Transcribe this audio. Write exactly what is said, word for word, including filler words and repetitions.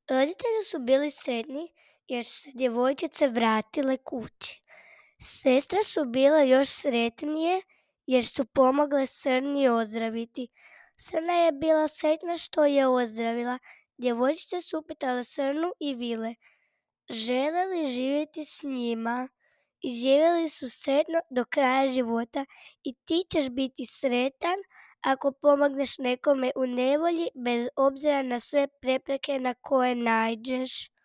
Roditelji su bili sretni jer su se djevojčice vratile kući. Sestre su bile još sretnije jer su pomogle Srni ozdraviti. Srna je bila sretna što je ozdravila. Djevojčice su upitale Srnu i vile, žele li živjeti s njima, i živjeli su sretno do kraja života. I ti ćeš biti sretan ako pomogneš nekome u nevolji, bez obzira na sve prepreke na koje naiđeš.